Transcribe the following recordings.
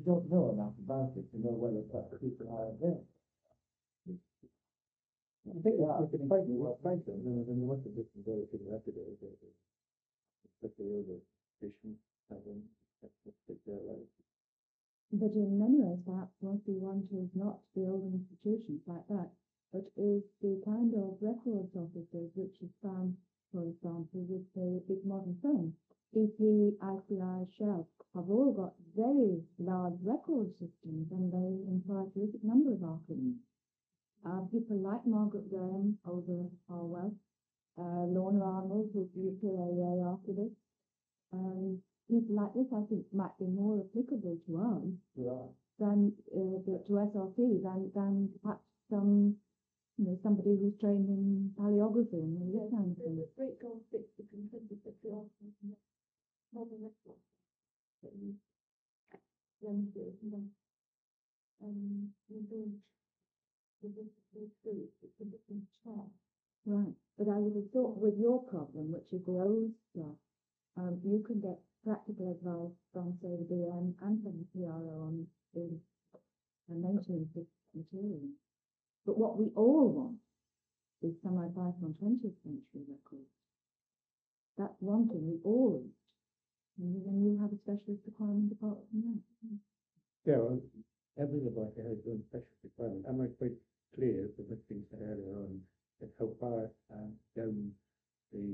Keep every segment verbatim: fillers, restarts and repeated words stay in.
don't know enough about it to know whether such people are there. I think yeah, it's quite well strengthened, and then what's the difference there if you have to do it? Especially all the fishing, having, that's their life. But in many ways, perhaps what we want is not build institutions like that, but is the kind of records officers which is found, for example, with the big modern firms. B P, I C I, Shell have all got very large record systems, and they employ a terrific number of archivists. Uh, people like Margaret Graham over Harwell, uh, Lorna Arnold, who's the U K A A archivist. Um, people like this, I think, might be more applicable to us Yeah. than uh, the, to S R C than than perhaps some, you know, somebody who's trained in paleography and this kind of thing. There's a great gold fix between twenty-six archives and modern records that you run through. Um, you do it's a different chart. Right, but I would have thought with your problem, which is the old stuff, um, you can get practical advice from, say, the B M and from the P R O on the uh, maintenance of material. But what we all want is some advice on twentieth century records. That's one thing we all want. And then you have a specialist requirement apart from that. Yeah, well, every laboratory has its own specialist requirement. I'm not quite clear, but I've been said earlier on, that how far uh, down the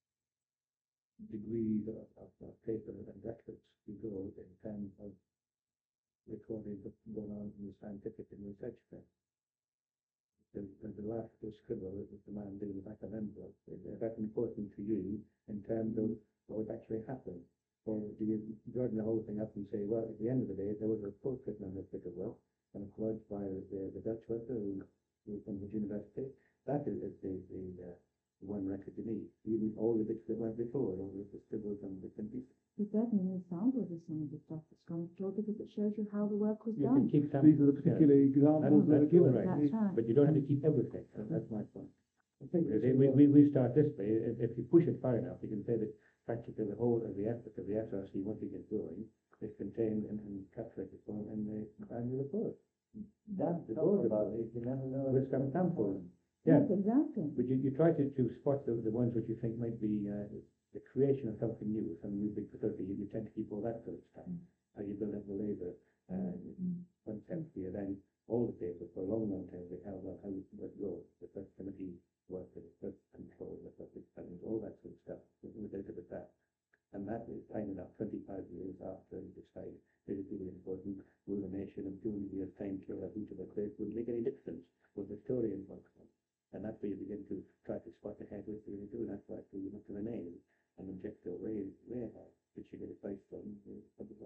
degrees of, of, of paper and records you go in terms of recording what's going on in the scientific and research field. The, the, the last scribble that the man doing the back of an envelope, is that important to you in terms of what would actually happen? Or do you join the whole thing up and say, well, at the end of the day, there was a report written on this bit of work, and it's lodged by the, the Dutch worker who was from the university. That is, is the, the uh, one record you need. You need all the bits that went before, all the scribbles and bits and pieces. But certainly samples of some of the stuff that's gone through because it shows you how the work was You done. can keep These are the samples, particular yeah. examples that are given. Right. That's right. But you don't have to keep everything. So that's my point. I think Because we, we, we start this way. If, if you push it far enough, you can say that practically the whole of the effort of the S R C, once it gets going, is contained in, in calculated form in the annual report. that's the goal about it, you never know. With some samples. Yeah. Yes, exactly. But you, you try to, to spot the, the ones which you think might be uh, the creation of something new, some new big facility. You, you tend to keep all that sort of stuff. How you build up the labour uh, concept here, then all the papers for a long, long time they held on how it would go, the first committee work, the first control, the first experiment, all that sort of stuff. We did it with that. And that is time enough, twenty-five years after you decide it is really important, will the nation of two years time kill a who to the place would make any difference with the historian works on. And that's where you begin to try to spot ahead with what you do. That's why you look to the name and object to way, way ahead, which you get advice from the public.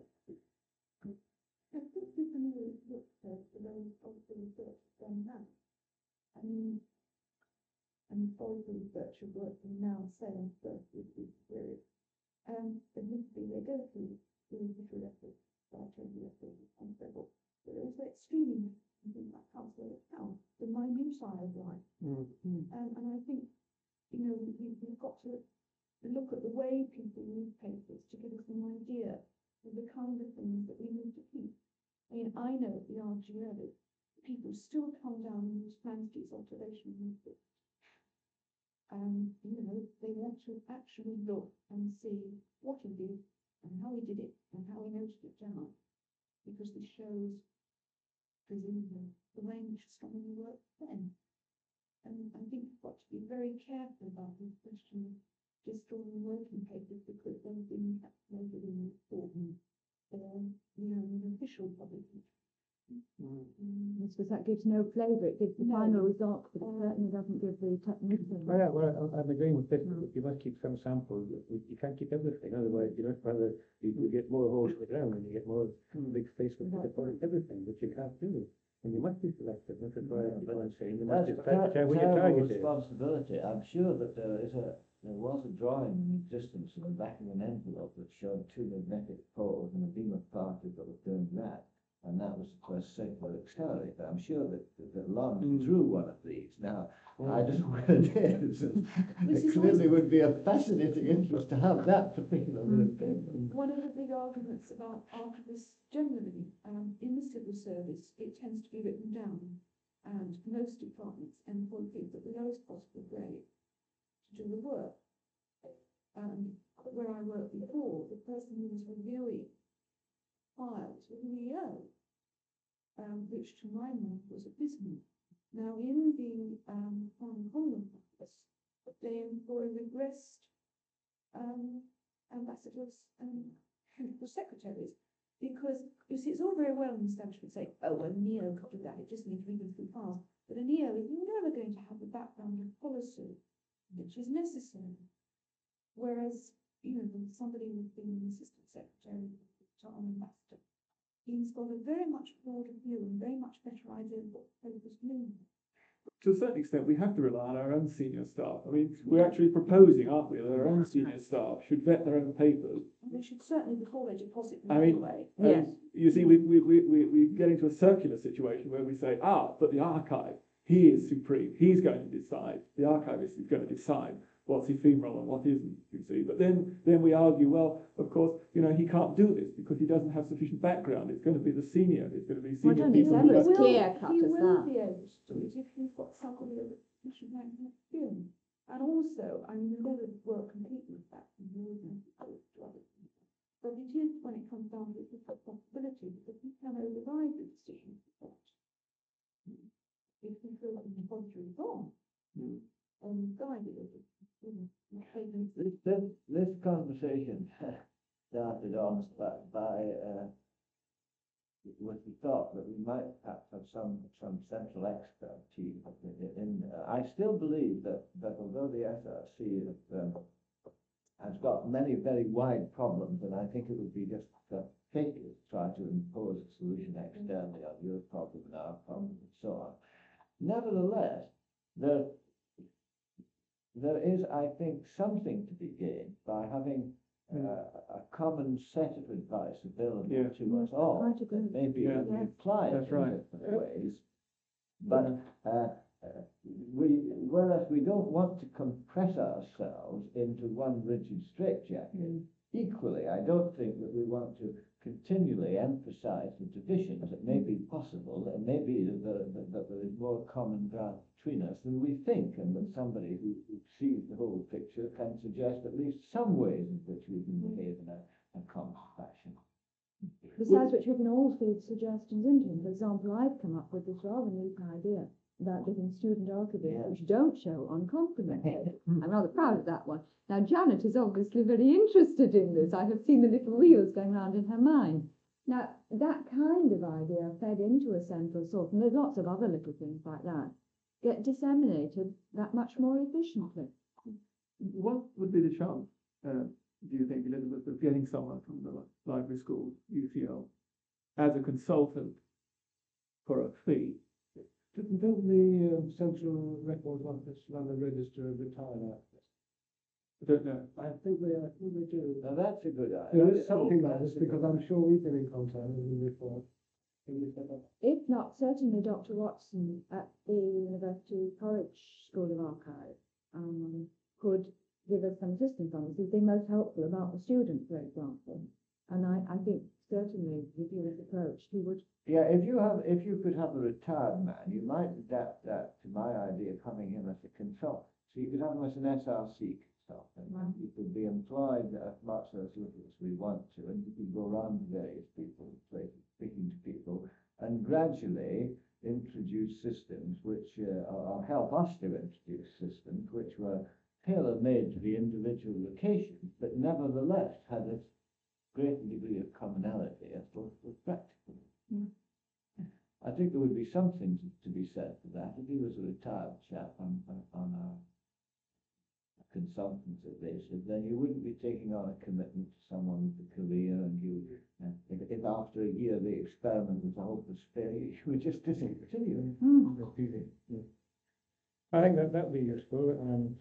I think you can always look at the those of the research done now. I mean, I mean, all the research you're working now, say, on first with this period. Um, admittedly, they go through the literary records, archival records, and several, but they're also extremely, I think, like council account, the minutiae of life. Mm. Um, and I think, you know, we, we've got to look at the way people read papers to give us an idea of the kind of things that we need to keep. I mean, I know at the R G O that people still come down and use Plansty's observation method. Um, you know, they want to actually look and see what he did and how he did it and how he noted it down, because this shows, presumably, the way in which astronomy worked then. And I think we've got to be very careful about this question of destroying working papers because they've been encapsulated in the report, um, you know, in official publication. Mm. Because that gives no flavour, it gives the No. final result, but it certainly doesn't give the techniques of Well, yeah, well, I'm agreeing with this. You must keep some samples. You, you can't keep everything, otherwise you don't rather you, you get more holes in the ground and you get more big space for everything, which you can't do. And you must be selective. That's why I keep on saying you must That's decide ter- where your terrible target is. responsibility. I'm sure that there is a there was a drawing in existence in the back of an envelope that showed two magnetic poles and a beam of particles that was doing that. And that was the first circular accelerator. I'm sure that, that Lon Mm. drew one of these. Now, Mm. I don't know where it is. And This it is clearly would be a fascinating interest to have that particular bit of paper. One of the big arguments about archivists generally, um, civil service, it tends to be written down. And most departments employ people at the lowest possible grade to do the work. And where I worked before, the person who was reviewing files was an E O, um, which to my mind was abysmal. Now, in the um, Foreign Common Office, they employ regressed um, ambassadors and chemical secretaries, because you see, it's all very well in the establishment saying, oh, well, an E O could do that, it just needs reading through files. But an E O is never going to have the background of policy, which is necessary. Whereas, you know, when somebody who's been an assistant secretary to an ambassador, he's got a very much broader view and very much better idea of what papers mean. To a certain extent, we have to rely on our own senior staff. I mean, we're actually proposing, aren't we, that our own senior staff should vet their own papers. And they should certainly, before they deposit them I mean, anyway. Yes. You see, we, we, we, we, we get into a circular situation where we say, ah, but the archive, he is supreme. He's going to decide. The archivist is going to decide what's ephemeral and what isn't, you see. But then, then we argue, well, of course, you know, he can't do this because he doesn't have sufficient background. It's going to be the senior. It's going to be Well, senior don't people. exactly who- as will- clear cut he as will that. be able to do it if you've got somebody with a should have experience. And also, I mean, the level of work compete with that from more than to other people. But it is, when it comes down to it, it's a possibility because we can override the decision of that. If we feel that the depository is on, Hmm. um, guided it, you know, taken This, this, this conversation started off by, by uh, with the thought that we might perhaps have some, some central expertise in, in uh, I still believe that, that although the S R C have, um, has got many very wide problems, and I think it would be just uh, fatal to try to impose a solution externally on your problem and our problem and so on. Nevertheless, there, there is, I think, something to be gained by having uh, a common set of advice available Yeah. to us all. Quite agree. Maybe Yeah. we apply it That's in right. different ways. But uh, uh, we, whereas we don't want to compress ourselves into one rigid straitjacket, Mm. equally, I don't think that we want to continually emphasize the divisions that may be possible, and maybe that, that, that there is more common ground between us than we think, and that somebody who, who sees the whole picture can suggest at least some ways in which we can behave in a, a common fashion. Besides which, we can all feed suggestions into him. For example, I've come up with this rather neat idea about getting student archivists Yeah. which don't show on compliment pages. I'm rather proud of that one. Now, Janet is obviously very interested in this. I have seen the little wheels going round in her mind. Now, that kind of idea fed into a central source, and there's lots of other little things like that, get disseminated that much more efficiently. What would be the chance, uh, do you think, Elizabeth, of getting someone from the li- library school, U C L, as a consultant for a fee? Didn't the uh, Central Records Office run a register of retired archivists? I don't know. I think they, I think they do. Now that's a good idea. There is something like That's this a good because I'm idea. sure we've been in contact with them before. Can we set up? If not, certainly Doctor Watson at the University College School of Archives um, could give us some assistance on this. He's been most helpful about the students, for example. And I, I think certainly with his approach, he would. Yeah, if you have, if you could have a retired man, you might adapt that to my idea of having him as a consultant. So you could have him as an S R C consultant. Right. He could be employed as much or as little as we want to, and he could go around to various people, places, speaking to people, and gradually introduce systems which, uh, or or help us to introduce systems which were tailor-made to the individual location, but nevertheless had a great degree of commonality as both was practical. Mm. I think there would be something to, to be said for that. If he was a retired chap on, on, on a, a consultancy basis, then you wouldn't be taking on a commitment to someone with a career, and you, uh, if, if after a year the experiment was a hopeless failure, you would just discontinue. Mm. I think that that would be useful, and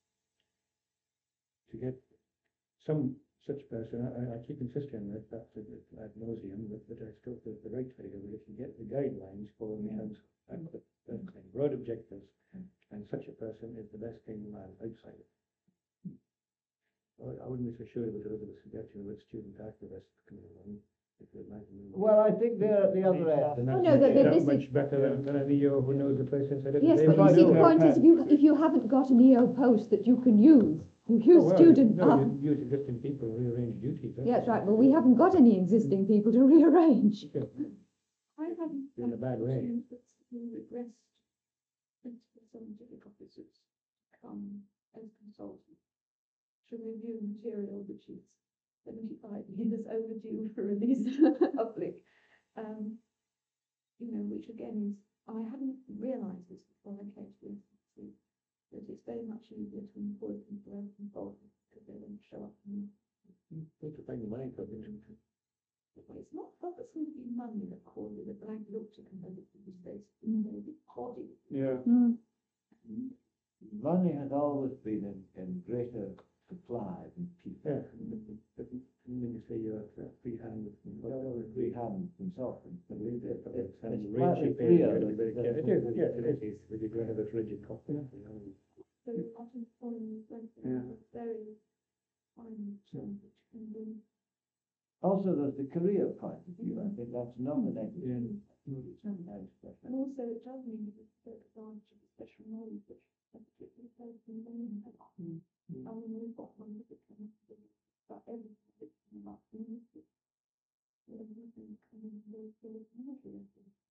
to get some such person, I, I keep insisting that that's ad nauseum, that, that I still feel the right way, that if you get the guidelines for the council, and the, the broad objectives, and such a person is the best thing man outside it. I, I wouldn't be so sure with Elizabeth's suggestion with student activists coming along. If you imagine. Well, I think the, the other Then end. that's no, that- much- that that's this is- much better than, than an E O who knows the place inside out. Yes, They but might you see, know the how point is, fast if you, it if you haven't got an E O post that you can use, you Oh, use well, student. No, uh, you use existing people, rearrange duties. Yeah, that's right, but we haven't got any existing people to rearrange. I haven't. In a bad way. That's the regressed principal scientific officers come as consultants to review material which is seventy-five years overdue for release to the public. Um, you know, which again is, I hadn't realised this before I came to the institute, that it's very much easier to employ people as consultants because they don't show up and Need to find the money for it. well, it's not that it's going to be money that causes a blank look to compare it to the states. It's a bit poddy. Yeah. Mm. Money has always been in, in greater supply than people. Yeah, and then then you say you're a free hand. Well, we haven't consulted, but it, it, it, it's And the slightly rate you pay, clear you gotta be very that- careful. It is, yes, it is, but you're going to have a rigid confidence, you know. So you're not employing like Yeah. a very fine term which can be. Also, there's the career point of view. I think that's not a negative. Yeah. And also it does mean that it's take advantage of the special knowledge which a particular person may have. I mean, we've got one that becomes about everything that's come up in this. Everything coming very full of knowledge.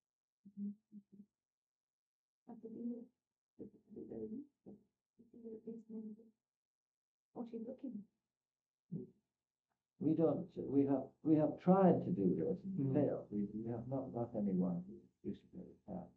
I believe it would be very useful. If you at least know what you're looking at. We don't, we have, we have tried to do this and Mm. failed. We, we have not got anyone who used to very fast.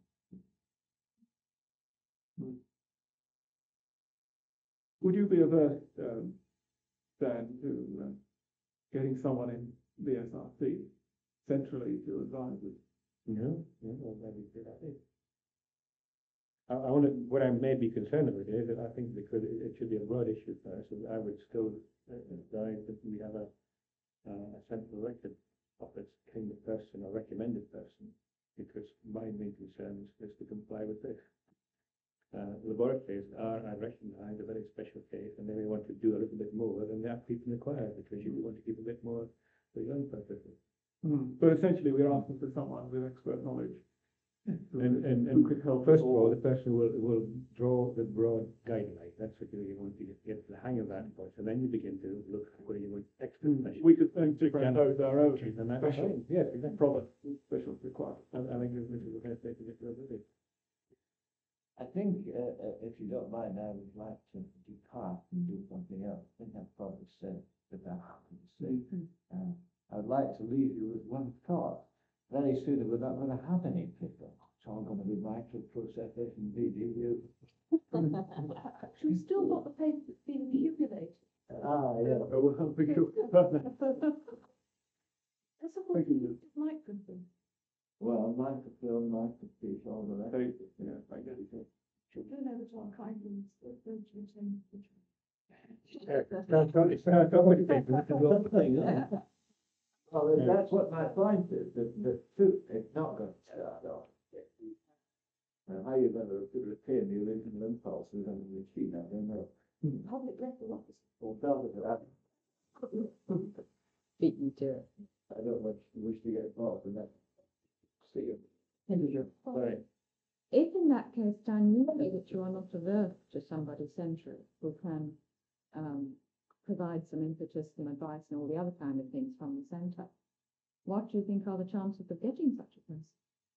Would you be averse, um, Dan, to uh, getting someone in B S R C centrally to advise us? No, no, well, that'd be a good idea. I, I want to, what I may be concerned about is that I think because it, it should be a broad issue first, and I would still uh, advise that we have a, uh, a central elected office kind of person or recommended person, because my main concern is, is to comply with this. Uh, laboratories are, I recognise, a very special case, and they may want to do a little bit more than the application requires, because you want to keep a bit more for your own purposes. Hmm. But essentially, we're asking for someone with expert knowledge. who- And, and, who and could help first us of all, the person will, will draw the broad guideline. That's what you want to get, get the hang of that first, and then you begin to look at where you want extra measures. We could then superimpose our own And that's special fine. Yes, exactly. product, special requirement. I, I think this is the best way to get rid of it. I think, uh, uh, if you don't mind, I would like to depart and do something else. I think I've probably said that that happens. So, uh, I'd like to leave you with one thought. Very soon we're not going to have any people. It's all going to be microprocessors and V D U. We've still got the paper that's been accumulated. Ah, yeah. Oh, well, we could- That's a whole Thank you. microfilm. Well, microfilm, microfiche, all the rest. Hey, yeah, I get it. Children over to archival, they're going to retain the That's not, it's not, not what you think, it's a real thing, isn't it? Well, then that's what my point is, that the suit is not going to start off. Now, how you're going to retain the original impulses and the machine, I don't know. public record officer. Or tell it to that. Beat you to it. I don't much wish to get involved in that. See you. Sorry. If in that case, Dan, you say that you are not averse to somebody central who can um, provide some impetus, some advice and all the other kind of things from the centre, what do you think are the chances of getting such a person?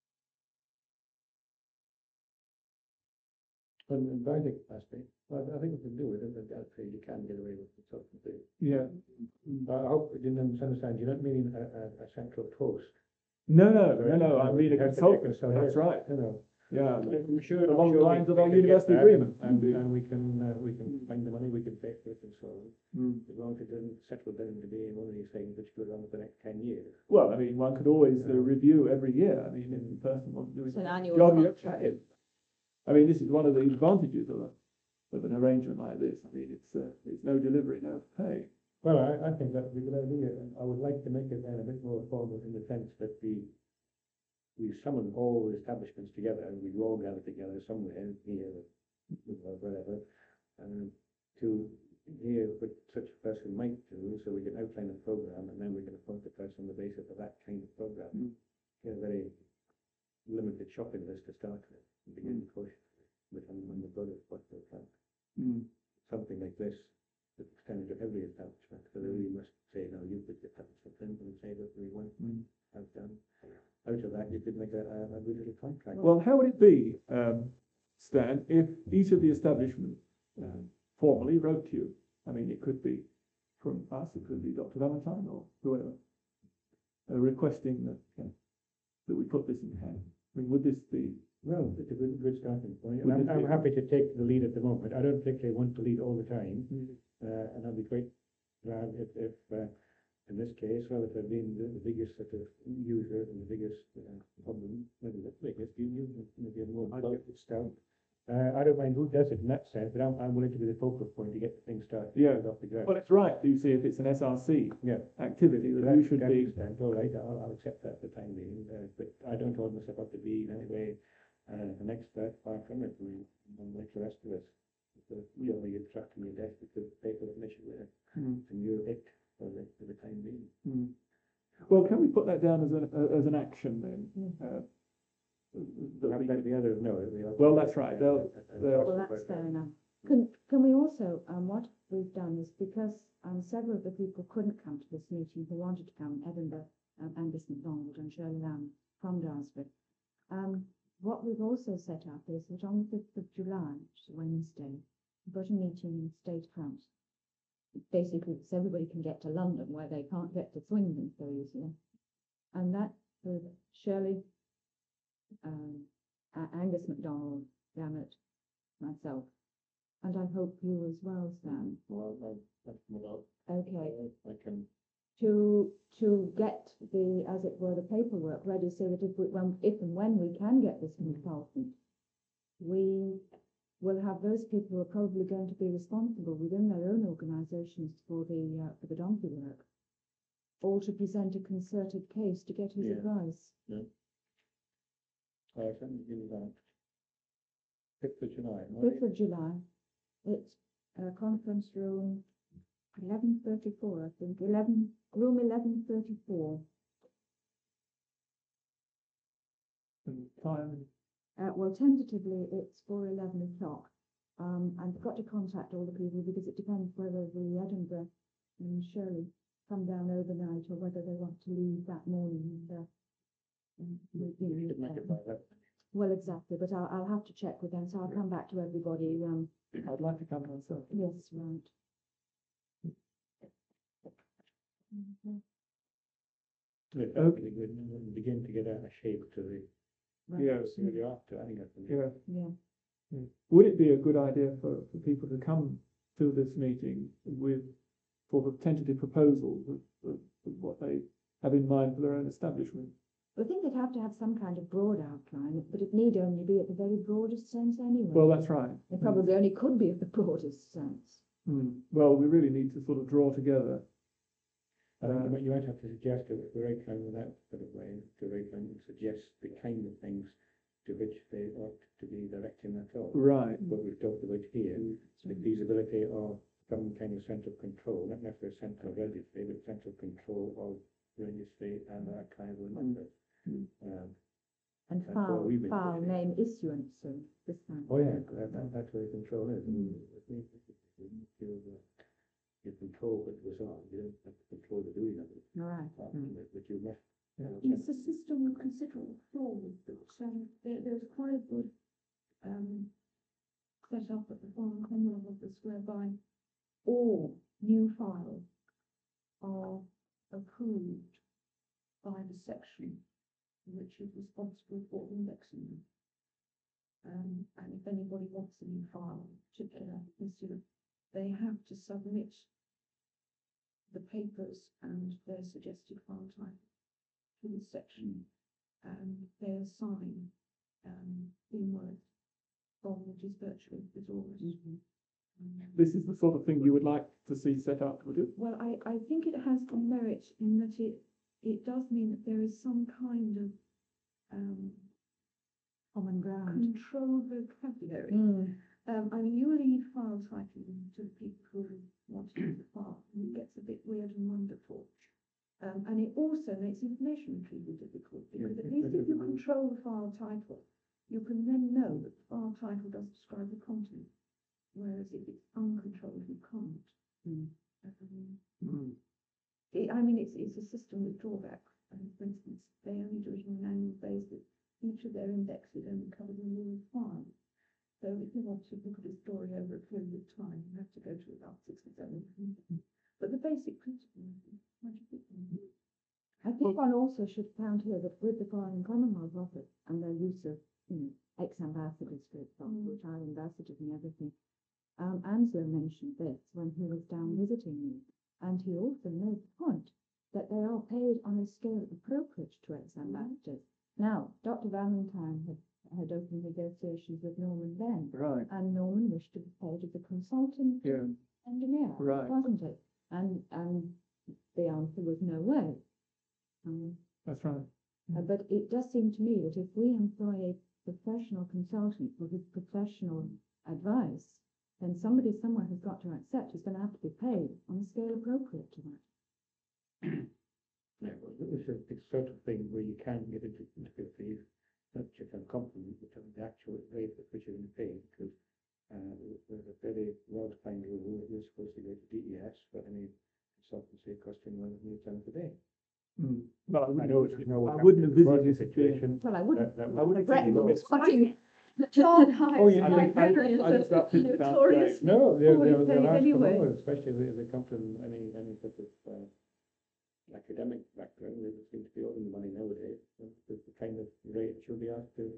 From an advising capacity, well, I think we can do it, and I'd say you can get away with consultancy. Yeah. I hope you didn't misunderstand, you're not meaning a, a, a central post. No, no, no, no, I mean a You have to take consultant, us that's ahead, right, You know. yeah. I'm sure. Along the I'm sure lines we- of we our can get university that, agreement. And, and we can, uh, we can find the money, we can pay for it and so on, Mm. as long as it doesn't settle down to being one of these things which goes on for the next ten years. Well, I mean, one could always uh, review every year, I mean, if the person wants to do It's an his annual job, you have to contract. pay him. I mean, this is one of the advantages of a, of an arrangement like this, I mean, it's, uh, it's no delivery, no pay. Well, I, I think that would be a good idea, and I would like to make it then a bit more formal in the sense that we we summon all the establishments together, and we all gather together somewhere here, or whatever, um, to here what such a person might do, so we can outline a program and then we can appoint the person on the basis of that kind of program. Mm. Get a very limited shopping list to start with, and begin cautiously with on on the budget, what they plan. Mm. Something like this, that's extended to every establishment, so that we must say, no, you put your establishment in and say that we want Mm. have done. Out of that, you could make a, a, a good little contract. Well, how would it be, um, Stan, if each of the establishments um, formally wrote to you? I mean, it could be from us, it could be Doctor Valentine or whoever, uh, requesting that, uh, that we put this in hand. I mean, would this be? Well, it's a good, good starting point. Would And I'm, this be- I'm happy to take the lead at the moment. I don't particularly want to lead all the time. Uh, and I'd be quite glad if, if, uh, in this case, rather than being the, the biggest sort of user and the biggest, uh, problem, maybe the biggest, you, you, maybe a more close stuff. Uh, I don't mind who does it in that sense, but I'm, I'm willing to be the focal point to get the thing started. Yeah. Off the ground. Well, it's right, you see, if it's an S R C Yeah. activity, that That you should that be. extent, all right, I'll, I'll accept that for the time being, uh, but I don't hold myself up to be in any way, uh, an expert, far from it, and, and like the rest of us. So, you know, you trapped in your desk with the paper mission with it, Mm. and you're it for the, for the time being. Mm. Well, can we put that down as an, uh, as an action then? Mm. Uh, that Let we- let the others know. they are- Well, that's right, they'll- they'll- Well, that's fair enough. Can, can we also, um, what we've done is because, um, several of the people couldn't come to this meeting who wanted to come, Edinburgh, um, Angus MacDonald and Shirley Lamb from Daresford. Um, what we've also set up is that on the fifth of July, which is Wednesday, we've got a meeting in State House. Basically, so everybody can get to London where they can't get to Swindon so easily. And that's with Shirley, um, A- Angus MacDonald, Janet, myself. And I hope you as well, Stan. Well, that- that's more, Okay, uh, I can, to, to get the, as it were, the paperwork ready so that if we, when, if and when we can get this consultant, we will have those people who are probably going to be responsible within their own organisations for the, uh, for the donkey work, or to present a concerted case to get his Yeah. advice. I can give you that. Fifth of July. what Fifth of July, it's uh, conference room eleven thirty-four, I think, eleven, room eleven thirty-four. and time, Uh, well, tentatively, it's for eleven o'clock. Um, I've got to contact all the people because it depends whether the Edinburgh and Shirley come down overnight or whether they want to leave that morning. And, uh, and, we- you You know, could make it uh, by that. well, exactly, but I'll, I'll have to check with them, so I'll come back to everybody. Um, I'd like to come myself. yes, right. Mhm. Yeah, okay, good, and then begin to get a a shape to the, Right. Yes. where you're after, I think that's. Yeah. Yeah. Would it be a good idea for, for people to come to this meeting with sort of tentative proposals of, of, of what they have in mind for their own establishment? I think they'd have to have some kind of broad outline, but it need only be at the very broadest sense anyway. Well, that's right. It probably only could be at the broadest sense. Mm. Well, we really need to sort of draw together. I think Uh, you might- you might have to suggest a a right line with that sort of way, to right line and suggest the kind of things to which they ought to be directing at all. Right. What we've talked about here, the feasibility of some kind of central control, not necessarily central registry, but central control of registry and archival numbers. Mm. Um, And That's what file, we've been file pushing. name issuance and this kind of Oh, yeah, thing. that, that, that's where the control is. Mm. You, you, uh, you control what goes on, you don't have to control the doing of it, All right. uh, Mm. but- but you must. Yeah. It's a system with considerable flaws, but um, there, there's quite a good um, set up at the Foreign Commonwealth Office whereby all new files are approved by the section which is responsible for indexing them. Um, and if anybody wants a new file, particular issue, they have to submit the papers and their suggested file type to the section, and they assign um, in Word from which is virtually resource. Mhm. Um, This is the sort of thing you would like to see set up, would it? Well, I, I think it has the merit in that it, it does mean that there is some kind of um, Common ground. control vocabulary. Mm. Um, I mean, you leave file titling to the people who want to use the file, and it gets a bit weird and wonderful. Um, and it also makes information retrieval difficult, because at least if you control the file title, you can then know that the file title does describe the content, whereas if it's uncontrolled, you can't. Mm. Um, Mm. it, I mean, it's, it's a system with drawbacks. Um, for instance, they only do it on an annual basis. Each of their indexes only covers a new file. So if you want to look at a story over a period of time, you have to go to about six or seven. But the basic principle, what do you think? I think one also should count here that with the Foreign and Commonwealth Office and their use of, you know, ex-ambassadors, for example, Mm. child ambassadors and everything, um, Anslow mentioned this when he was down visiting me, and he also made the point that they are paid on a scale appropriate to ex-ambassadors. Now, Doctor Valentine had, had opened negotiations with Norman then, Right. and Norman wished to be paid as a consultant Yeah. engineer, Right. wasn't it? And, and the answer was no way. Um, That's right. uh, but it does seem to me that if we employ a professional consultant for his professional advice, then somebody somewhere has got to accept he's going to have to be paid on a scale appropriate to that. Yeah, well, it's a, it's sort of thing where you can get into into fees, not just on compliment, but on the actual rate at which you're going to pay, because uh, there's a very well-defined rule that you're supposed to go to D E S for any consultancy costing more than you done today. Mm. Well, I I wouldn't, know, you know, I what wouldn't happened in envisage the this being- situation. Well, I wouldn't That, that I wouldn't regret think it was- watching John Hyde. Oh, yeah, I think- I- I just got this down notorious. No, they're, Poorly they're, they're paid asked for anyway. more, especially if they come from any, any sort of, uh, academic background, they seem to be owing the money nowadays, so the, the kind of rate should be asked to,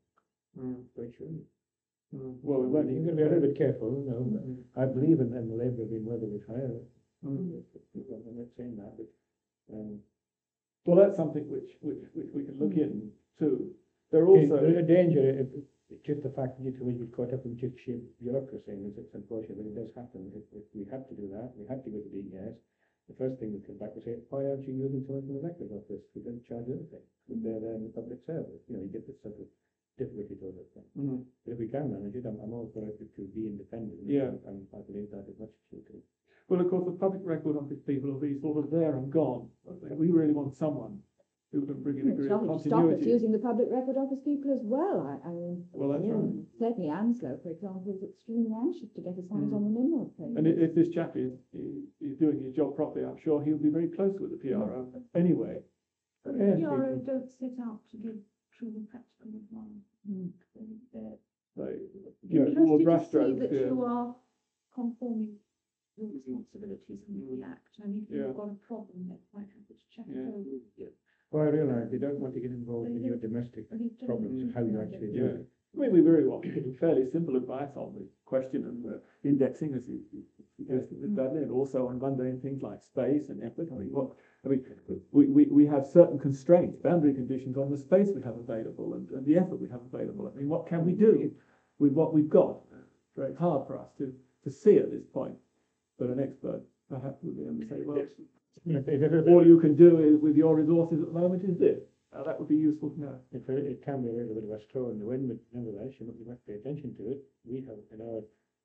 Mm. very surely. Mm. Well, we Well, won't you've even got to be a little bit careful, you know, Mm. I believe in, in the labour being whether it's higher, Mm. I'm not saying that, but, um, Well, that's something which, which, which we can look into. There are okay, also, there's a danger, if, if, it's just the fact that you two get caught up in just sheer bureaucracy, and it's, it's unfortunate, but it does happen, if, if we had to do that, we had to go to D E S, the first thing that comes back would say, why aren't you using someone from the record office, we don't charge anything, but they're there in the public service, you know, you get this sort of difficulty to it. Mm. But if we can manage it, I'm, I'm all for it to be independent. Yeah. And I believe that as much as you can. well, of course, the public record office people will be sort of there and gone. We really want someone who can bring a degree of Stop us continuity. using the public record office people as well. I, I mean, Well, that's yeah, right. certainly Anslow, for example, is extremely anxious to get his hands Mm. on the Nimrod case. And i- if this chap is, is doing his job properly, I'm sure he'll be very close with the P R O anyway. But Yes, the P R O we- don't set out to give truly practical advice. Mm. They're They, you know, more interested to see brushstrokes, that yeah. you are conforming your responsibilities with the act, and if Yeah. you've got a problem, they're quite happy to check it Yeah. over with you. Well, I realise you don't want to get involved in your domestic And you've done problems and it. how you actually do Yeah. it. I mean, we really want to give fairly simple advice on the question of uh, indexing, as you you suggested with Dudley, and also on mundane things like space and effort. I mean, what, I mean, we, we, we have certain constraints, boundary conditions on the space we have available and, and the effort we have available. I mean, what can we do with what we've got? It's very hard for us to, to see at this point, but an expert perhaps would be able to say, well, If it- if it- all you can do is, with your resources at the moment is this. Now, that would be useful to know. If it, it can be a little bit of a straw in the wind, but nevertheless, you must, you must pay attention to it. We have, in our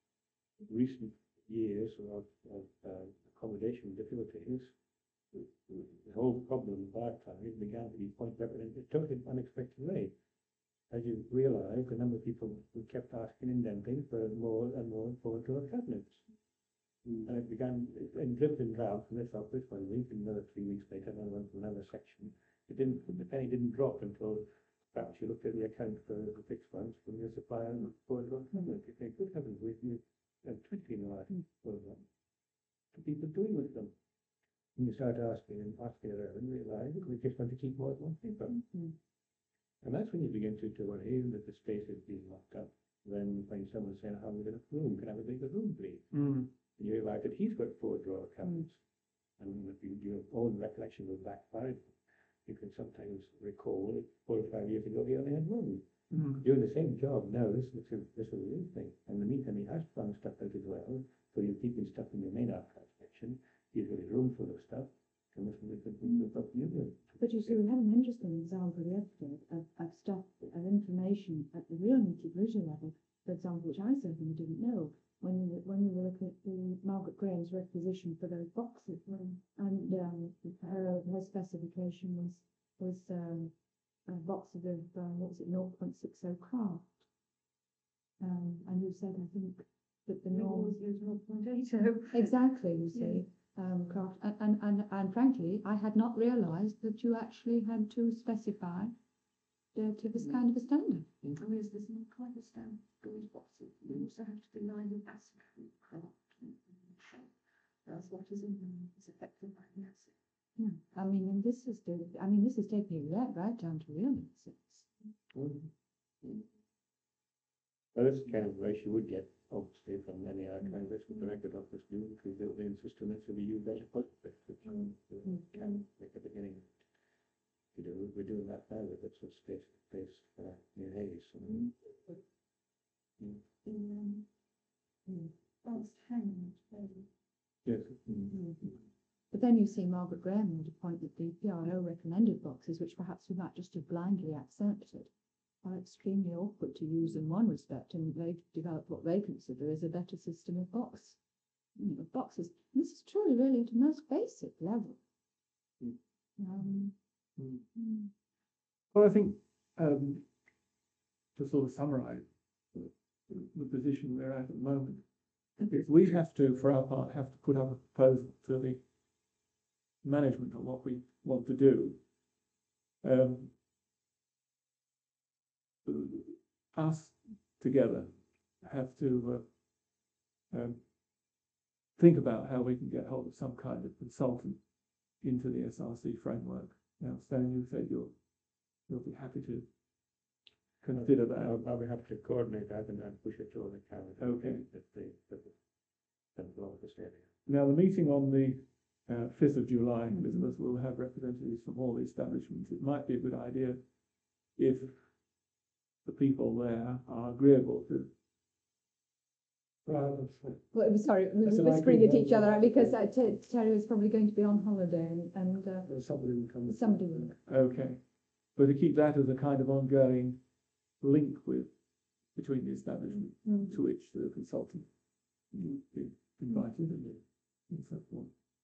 recent years of, of uh, accommodation difficulties, the, the whole problem of archive began to be pointed out in a totally unexpected way. As you realise, the number of people who kept asking indenting for more and more photo cabinets. And it began in dribs and drabs from this office one week, and another three weeks later, another one from another section. It didn't, the penny didn't drop until perhaps you looked at the account for the fixed ones from your supplier and photo cabinet. You think, good heavens, we've used uh, twenty in the last twelve months. What are people doing with them? And you start asking and asking around and realise we just want to keep more than one paper. Mm. And that's when you begin to, to worry that the space is being locked up. Then you find someone saying, I haven't got enough room, can I have a bigger room, please? Mm. And you realise that he's got four drawer cabinets. And if you, your own recollection goes back far, you can sometimes recall that four or five years ago he only had one. Mm. Doing the same job now, this, this is this is a real thing. And in the meantime, he has found stuff out as well. So you're keeping stuff in your main archive section. He's got a room full of stuff. And this is the stuff you do to But you see, we had an interesting example yesterday of, of stuff, of information at the real nitty-gritty level, for example, which I certainly didn't know, when we were, when we were looking at the Margaret Graham's requisition for those boxes. Mm. And um, her, her specification was, was um, uh, boxes of, uh, what was it, zero point six zero craft. Um, and you said, I think, that the We norm... always use zero point eight zero. Exactly, you Yeah. see, um, craft, and, and, and, and frankly, I had not realised that you actually had to specify the, to this kind of a standard. Whereas there's not quite a stamp storage boxes. You also have to be lined with acid proof craft. That's what is in them is affected by the acid. Yeah, I mean, and this is the, I mean, this is taking it right, right down to real innocence. Well, this kind of advice you would get, obviously, from any archivist with the record office do, because they'll they insist on it to be used as a positive, which Mm. uh, can make a beginning. You know, we're doing that now with this sort of space, space uh, near Hayes. And, In um, fast hanging. um, yes. But then you see Margaret Graham made a point that the P R O recommended boxes, which perhaps we might just have blindly accepted, are extremely awkward to use in one respect, and they've developed what they consider is a better system of box, you know, boxes. And this is truly really at a most basic level. Mm. Um, Mm. mm. Well, I think, um, to sort of summarize the, the position we're at at the moment, is we have to, for our part, have to put up a proposal to the management on what we want to do. Um, us together have to uh, um, think about how we can get hold of some kind of consultant into the S R C framework. Now, Stan, you said you'll you'll be happy to consider that. I'll, I'll be happy to coordinate that and then push it to the calendar. Okay. That the, that the, that the office area. Now, the meeting on the uh, fifth of July, Elizabeth, will have representatives from all the establishments. It might be a good idea if the people there are agreeable to. Well, Well, it was- sorry, we That's were an whispering idea, at each other yeah. because uh, Ter- Terry was probably going to be on holiday, and, and uh, uh, somebody will come. somebody will. Okay, but to keep that as a kind of ongoing link with between the establishment Mm. to which the consultant would be invited and, and so forth.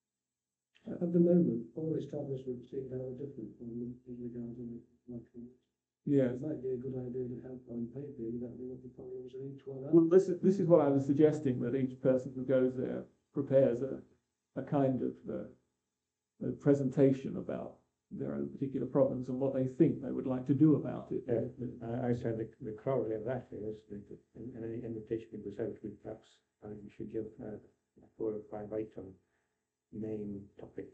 At the moment, all establishments seem to have a different one in regards to the. Yes. It might be a good idea to have on paper exactly what the problems in each one are. Well, this is, this is what I was suggesting, that each person who goes there prepares a, a kind of uh, a presentation about their own particular problems and what they think they would like to do about it. Yeah, I, I said the, the corollary of that is that in, in any invitation that goes out, we perhaps uh, you should give uh, four or five item name, topic,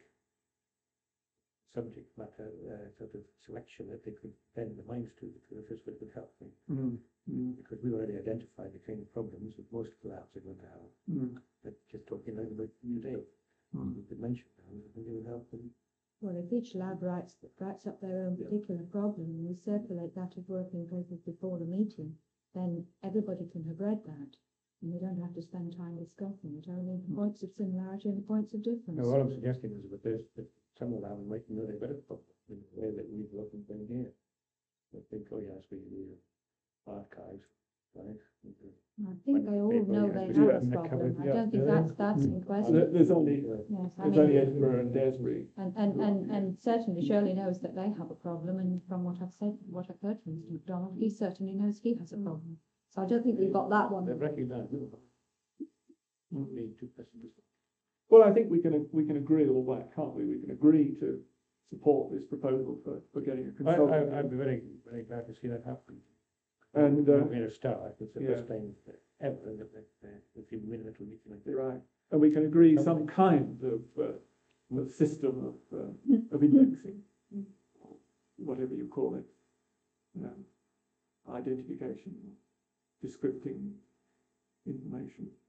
subject matter uh, sort of selection that they could bend their minds to, because this would help them. Mm, mm, Because we already identified the kind of problems that most of the labs are going to have. mm, But just talking about them today, mm. we could mention them, and it would help them. Well, if each lab writes, writes up their own particular problem, and we circulate that as working papers before the meeting, then everybody can have read that, and we don't have to spend time discussing it, only the points of similarity and the points of difference. Now, what I'm suggesting is that there's, that some of them might know they've got a problem in the way that we've looked and been here. They think, oh yes, we do archives, right? I think they all know they Yeah, have a yeah, problem. I yeah. don't think that's, that's in There- question. There's only, Yes, I there's only mean, Edinburgh and Desbury. and, and, and, and certainly Shirley knows that they have a problem, and from what I've said, what I've heard from Mister McDonald, he certainly knows he has a problem. So I don't think we've got that one. They've recognized, no, being too pessimistic. Well, I think we can, we can agree all that, can't we? We can agree to support this proposal for, for getting a I, consultant. I, I'd be very, very glad to see that happen. And, uh, uh, in a start, it's the yeah. first time ever that, that, uh, that we've been into a meeting like this. Right, and we can agree some kind of, uh, of system of, uh, of indexing, whatever you call it. Um, identification, descripting information.